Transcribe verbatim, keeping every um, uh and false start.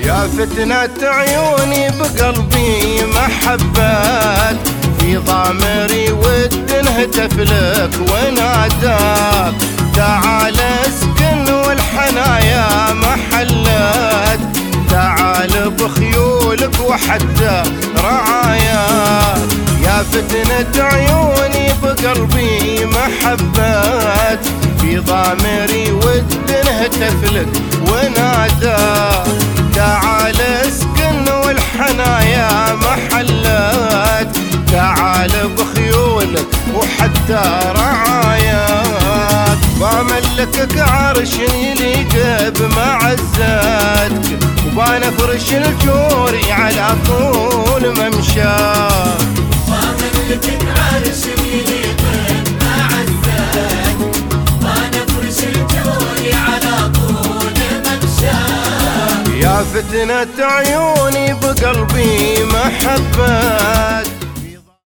يا فتنة عيوني بقلبي محبات، في ضامري ود انهتف لك وناداك، تعال اسكن والحنايا محلات، تعال بخيولك وحتى رعاياك. يا فتنة عيوني بقلبي محبات، في ضامري ود انهتف لك وناداك، تعال اسكن والحنايا محلات، تعال بخيولك وحتى رعاياك. واملكك عرش يليق بمعزاتك، وبنفرش الجوري على طول ممشاك. واملكك عرش يليق بمعزاتك، وبنفرش الجوري على طول ممشاك. يا فتنة عيوني بقلبي محبات،